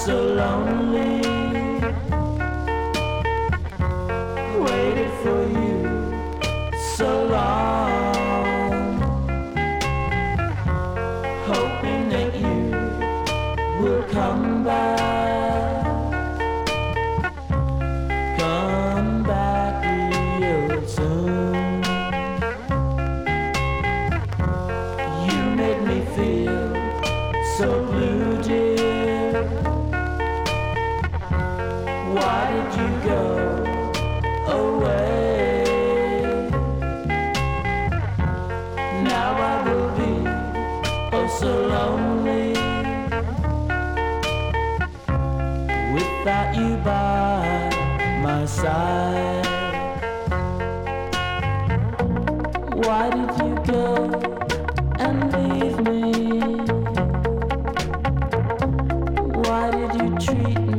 so lonely. Waited for you so long, hoping that you will come back, come back real soon. You made me feel so blue, dear. Why did you go away? Now I will be oh so lonely without you by my side. Why did you go and leave me? Why did you treat